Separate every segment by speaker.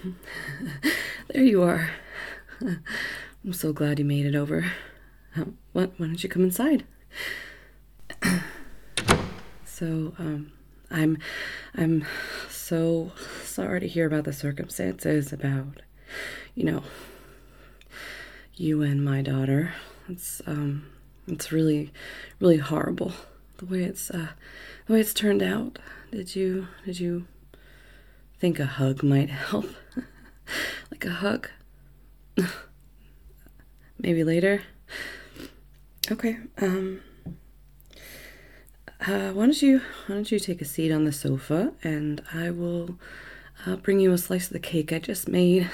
Speaker 1: There you are. I'm so glad you made it over. Why don't you come inside? So, I'm, I'm so sorry to hear about the circumstances about, you know, you and my daughter. It's really, really horrible the way it's turned out. Did you think a hug might help? Like a hug? Maybe later? Okay, why don't you take a seat on the sofa and I will bring you a slice of the cake I just made.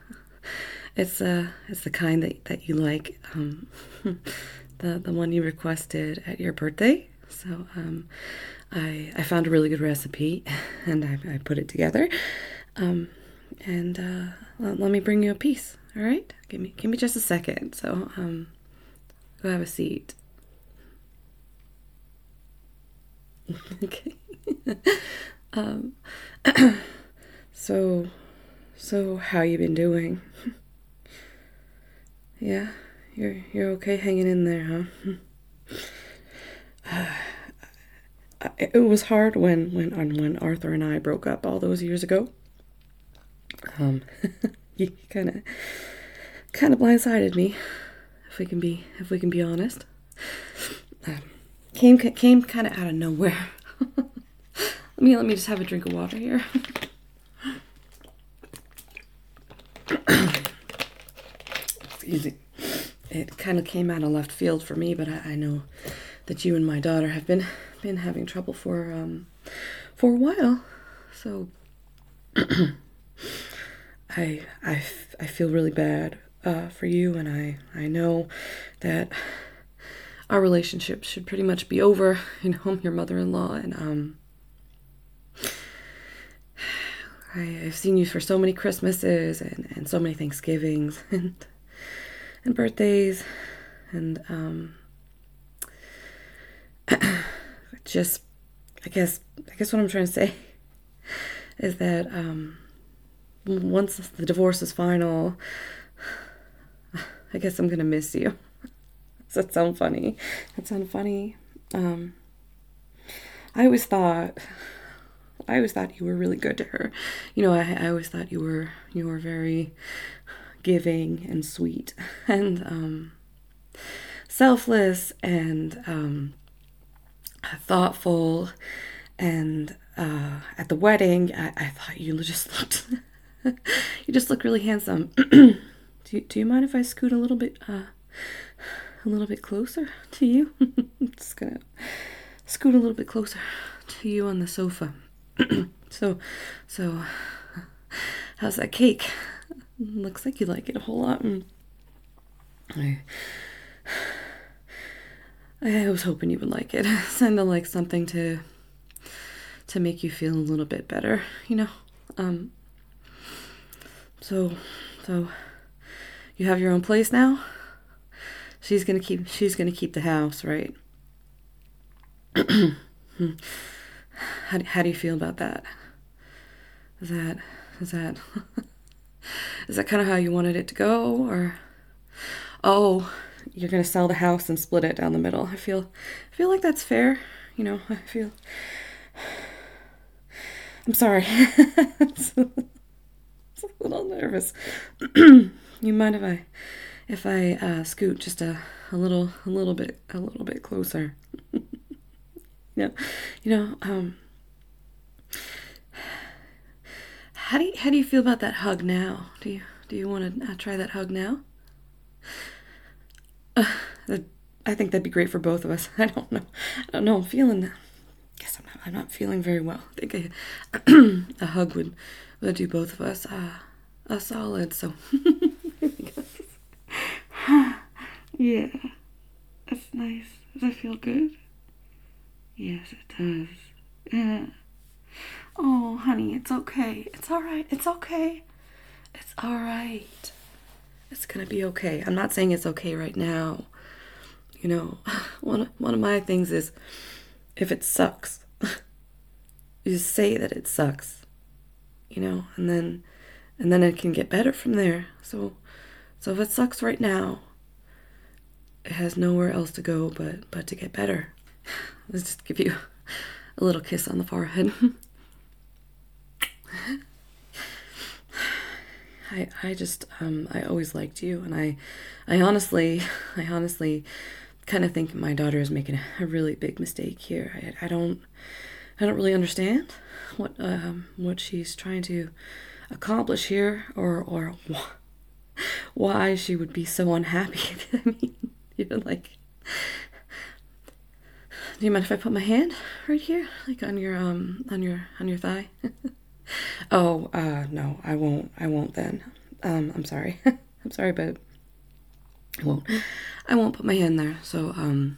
Speaker 1: It's the kind that you like, the one you requested at your birthday. So I found a really good recipe and I put it together. And let me bring you a piece. All right, give me just a second. So go have a seat. Okay. um, so how you been doing? Yeah, you're okay hanging in there, huh? It was hard when Arthur and I broke up all those years ago. Um, you kind of blindsided me, if we can be honest. Um, came kind of out of nowhere. Let me just have a drink of water here. Excuse me. It kind of came out of left field for me, but I know that you and my daughter have been having trouble for a while. So I feel really bad for you, and I know that our relationship should pretty much be over. I'm your mother-in-law, and I've seen you for so many Christmases and so many Thanksgivings and birthdays, and just I guess what I'm trying to say is that once the divorce is final, I guess I'm gonna miss you. Does that sound funny? That sound funny? Um, I always thought you were really good to her. I always thought you were very giving and sweet and selfless and thoughtful. And at the wedding, I thought you just looked you just look really handsome. Do you mind if I scoot a little bit closer to you? Just gonna scoot a little bit closer to you on the sofa. so so how's that cake? Looks like you like it a whole lot. I I was hoping you would like it. Sounded like something to make you feel a little bit better. Um so so you have your own place now? She's gonna keep the house, right? How do you feel about that? Is that is that is that kind of how you wanted it to go, or oh, you're gonna sell the house and split it down the middle? I feel like that's fair. I feel. I'm sorry. It's a little nervous. You mind if I scoot just a little bit closer? Yeah, you know. How do you feel about that hug now? Do you want to try that hug now? Uh, I think that'd be great for both of us. I don't know. I don't know. I'm feeling. Guess I'm not feeling very well. I think a hug would do both of us a solid. So yeah, that's nice. Does that feel good? Yes, it does. Yeah. Oh, honey, it's okay. It's all right. It's okay. It's all right. It's gonna be okay. I'm not saying it's okay right now. You know, one of my things is if it sucks, you say that it sucks. And then and then it can get better from there. So if it sucks right now, it has nowhere else to go but to get better. Let's just give you a little kiss on the forehead. I always liked you, and I honestly kind of think my daughter is making a really big mistake here. I don't really understand what she's trying to accomplish here, or why she would be so unhappy. I mean, even like, do you mind if I put my hand right here, like on your thigh? Oh, no, I won't then. I'm sorry. I'm sorry, but I won't put my hand there. So,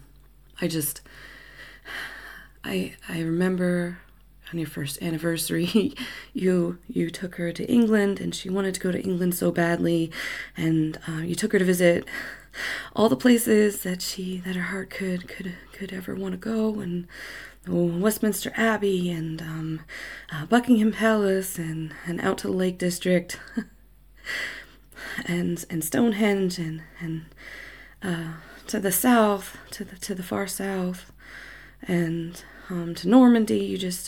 Speaker 1: I remember on your first anniversary, you took her to England, and she wanted to go to England so badly, and you took her to visit all the places that her heart could ever want to go, and Westminster Abbey, and Buckingham Palace, and out to the Lake District, and Stonehenge, and to the south, to the far south, and to Normandy. You just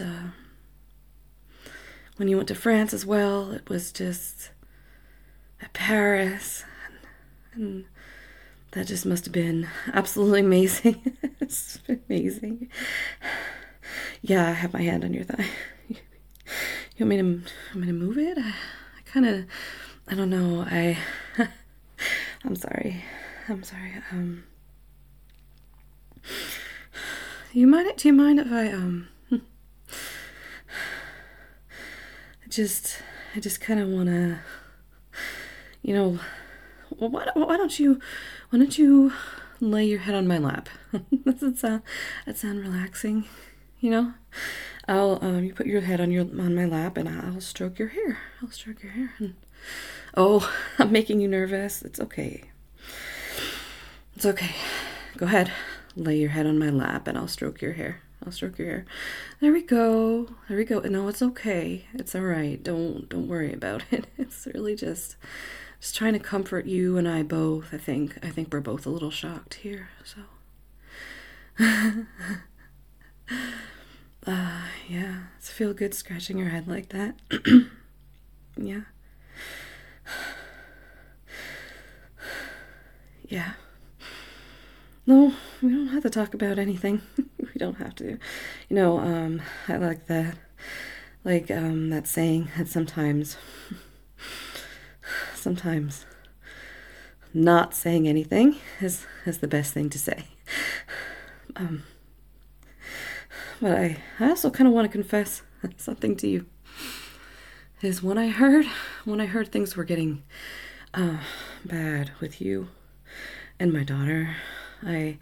Speaker 1: when you went to France as well, it was just at Paris, and that just must have been absolutely amazing. It's amazing. Yeah, I have my hand on your thigh. You want me to move it? I kind of, I don't know. I'm sorry. Do you mind if I I just kind of want to, well, why don't you lay your head on my lap? Does that sound relaxing? I'll you put your head on my lap, and I'll stroke your hair. And, oh, I'm making you nervous. It's okay. Go ahead. Lay your head on my lap, and I'll stroke your hair. There we go. No, it's okay. It's all right. Don't worry about it. It's really just trying to comfort you and I both. I think we're both a little shocked here. So, yeah, it's feel good scratching your head like that. Yeah. Yeah. No, we don't have to talk about anything. We don't have to. I like that. Like, that saying that sometimes not saying anything is the best thing to say. But I also kind of want to confess something to you. Is when I heard things were getting bad with you and my daughter, I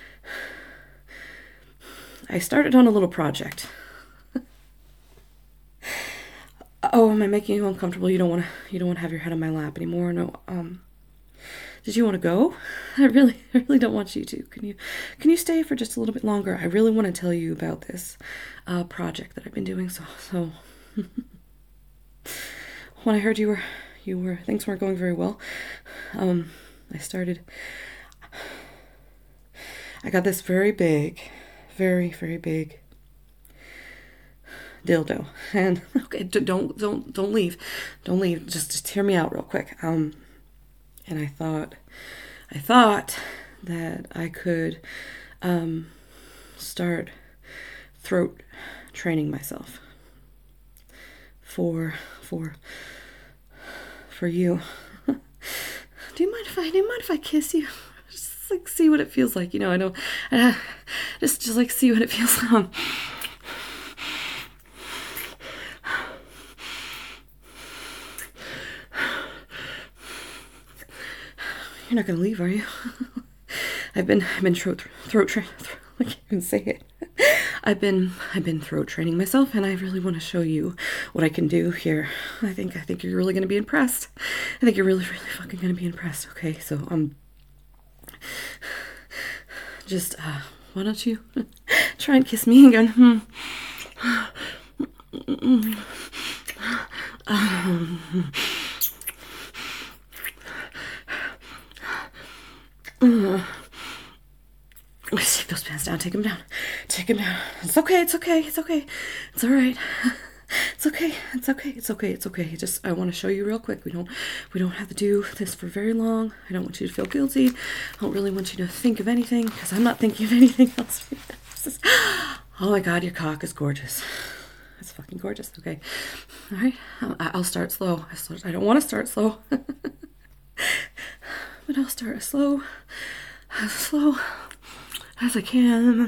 Speaker 1: started on a little project. Oh, am I making you uncomfortable? You don't want to have your head on my lap anymore? No. Did you want to go? I really don't want you to. Can you stay for just a little bit longer? I really want to tell you about this project that I've been doing. So when I heard you were things weren't going very well, I got this very big, very, very big dildo. And okay, don't leave. Just hear me out real quick. And I thought that I could start throat training myself for you. Do you mind if I kiss you? Just like see what it feels like. I know. Just like see what it feels like. You're not gonna leave, are you? I've been throat training. I can't even say it. I've been throat training myself, and I really want to show you what I can do here. I think you're really gonna be impressed. I think you're really, really fucking gonna be impressed. Okay, so just why don't you try and kiss me again? Let's take those pants down. Take them down. Take them down. It's okay. It's okay. It's okay. It's all right. It's okay. It's okay. It's okay. It's okay. Just I want to show you real quick. We don't have to do this for very long. I don't want you to feel guilty. I don't really want you to think of anything because I'm not thinking of anything else. Oh my God, your cock is gorgeous. It's fucking gorgeous. Okay. All right. I'll start slow. I don't want to start slow. But I'll start as slow as I can.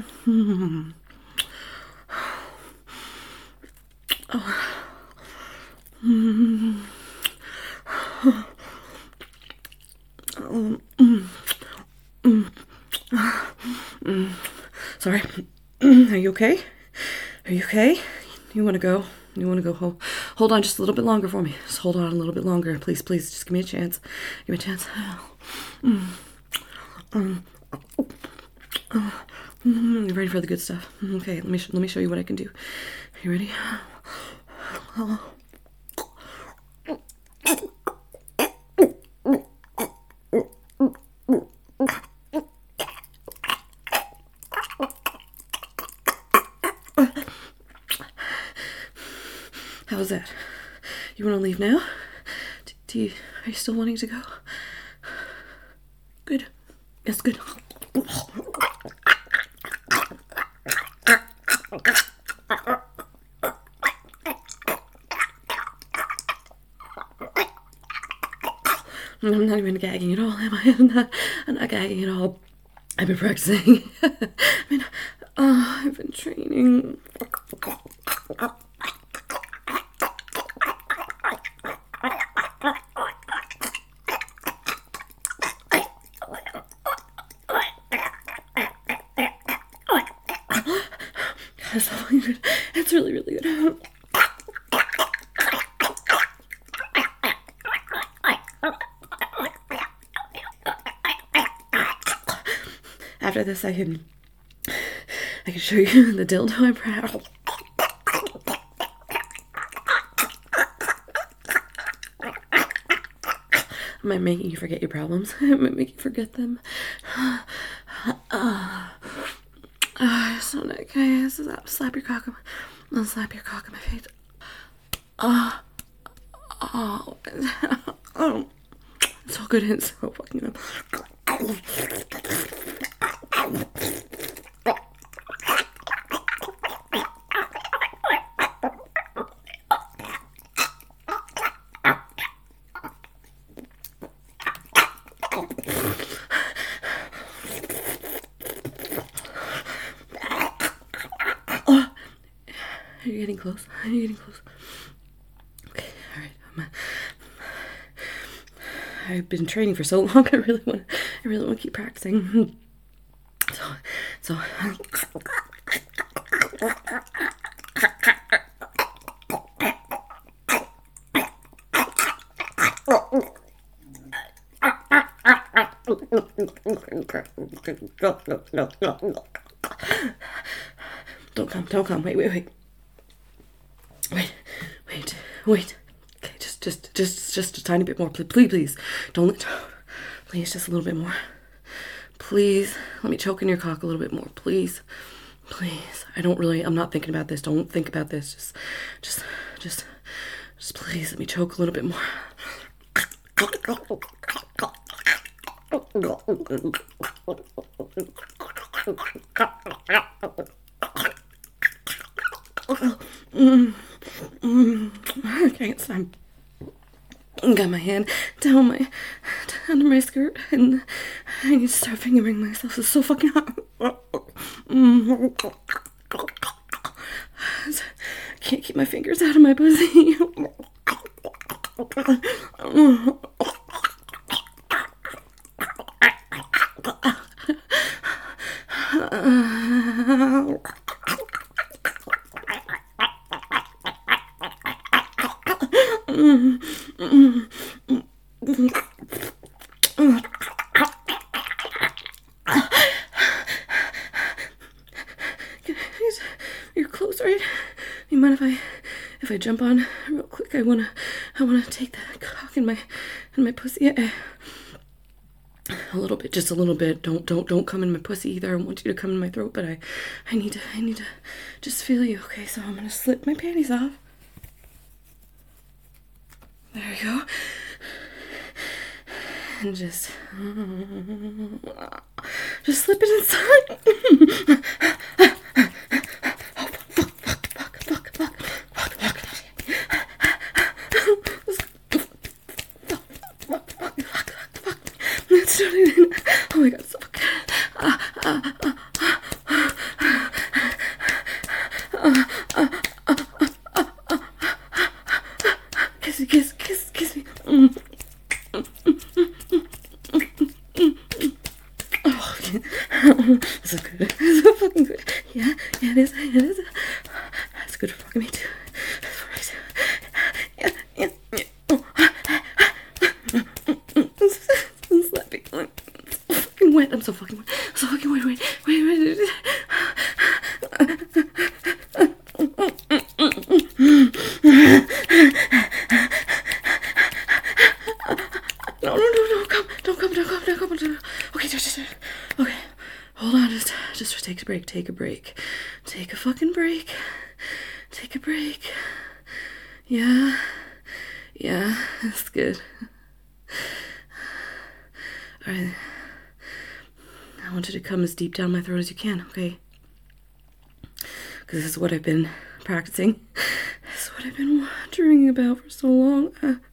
Speaker 1: Sorry. Are you okay? Are you okay? You want to go? You want to go? Hold on just a little bit longer for me. Just hold on a little bit longer. Please, please. Just give me a chance. Give me a chance. You ready for the good stuff? Okay, let me show you what I can do. Are you ready? How was that? You want to leave now? Are you still wanting to go? Good. Yes, good. I'm not even gagging at all, am I? I'm not gagging at all. I've been practicing. I've been training. That's really good. It's really, really good. After this, I can show you the dildo I'm proud of. Am I making you forget your problems? Am I making you forget them? So okay, slap your cock. I'll slap your cock in my face. Oh, it's so good and so fucking good. Are you getting close? Are you getting close? Okay, all right. I've been training for so long. I really want to keep practicing. So. Don't come. Wait. Wait. Okay, just a tiny bit more. Please. Please, just a little bit more. Please, let me choke in your cock a little bit more. Please. I'm not thinking about this. Don't think about this. Just please let me choke a little bit more. I can't stop. I got my hand down under my skirt and I need to start fingering myself. It's so fucking hot. I can't keep my fingers out of my pussy. You're close, right? You mind if I jump on real quick? I wanna take that cock in my pussy. A little bit, just a little bit. Don't come in my pussy either. I want you to come in my throat, but I need to just feel you. Okay, so I'm gonna slip my panties off. There you go. And just slip it inside. Oh, fuck. It's not even. Oh my god, so fucking. Kiss me. Oh, this is good. This is so fucking good. Yeah, it is. That's good for fucking me too. Yeah. Oh. I'm slapping. I'm so fucking wet. I'm so fucking wet. Wait. No, don't come. Okay, okay. Hold on, just take a break. Take a fucking break. Take a break. Yeah, that's good. Alright. I want you to come as deep down my throat as you can, okay? Because this is what I've been practicing. This is what I've been dreaming about for so long.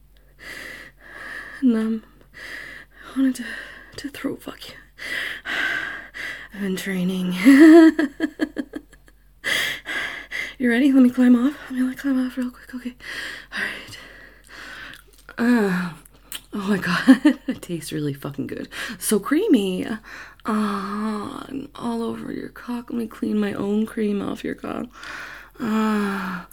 Speaker 1: And I wanted to throat fuck you. I've been training. You ready? Let me climb off. Climb off real quick. Okay. Alright. Oh my god. It tastes really fucking good. So creamy. All over your cock. Let me clean my own cream off your cock. Oh.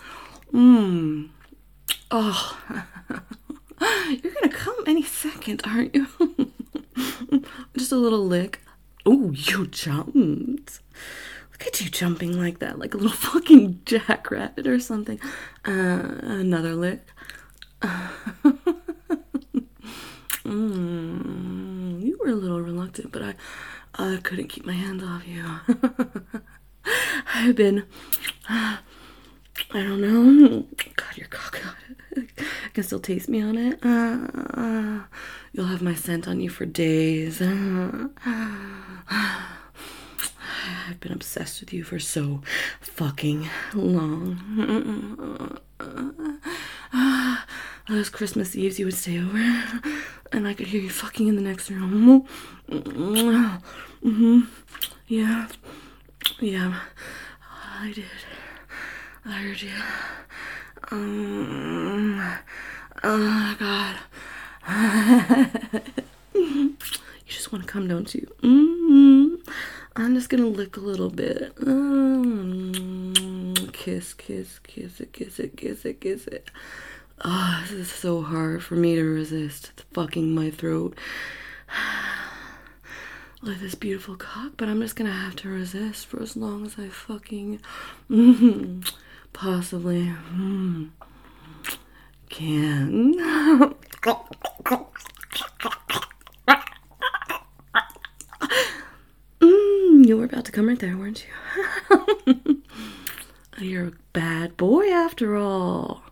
Speaker 1: You're gonna come any second, aren't you? Just a little lick. Oh, you jumped. Look at you jumping like that, like a little fucking jackrabbit or something. Another lick. You were a little reluctant, but I couldn't keep my hands off you. I've been, I don't know. God, your cock. I can still taste me on it. You'll have my scent on you for days. I've been obsessed with you for so fucking long. Those Christmas Eves you would stay over, and I could hear you fucking in the next room. Yeah. I did. I heard you. Oh God. You just want to come, don't you? I'm just gonna lick a little bit. Kiss it. Oh, this is so hard for me to resist fucking my throat with this beautiful cock, but I'm just gonna have to resist for as long as I fucking possibly can. You were about to come right there, weren't you? You're a bad boy after all.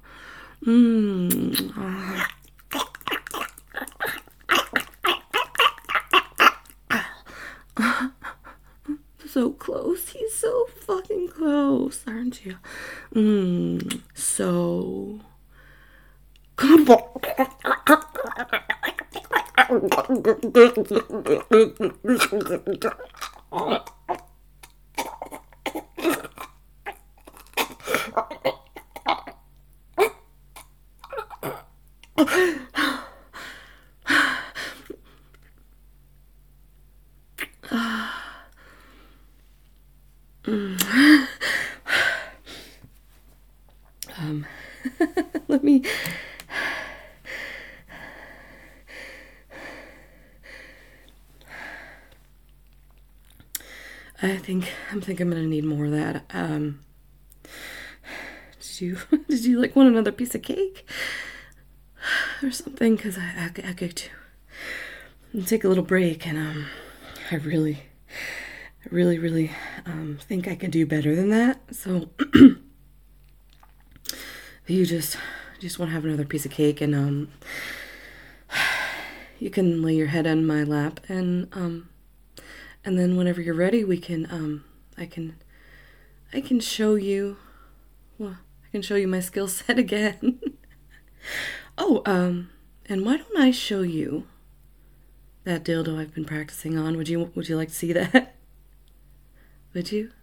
Speaker 1: So close. He's so fucking close, aren't you? So come on. Let me. I think I'm gonna need more of that. Did you like want another piece of cake or something? Because I could too. take a little break, and I really think I can do better than that. So you just want to have another piece of cake, and you can lay your head on my lap, and then whenever you're ready, we can I can show you. Well, I can show you my skill set again. Oh, and why don't I show you that dildo I've been practicing on? Would you like to see that? Would you?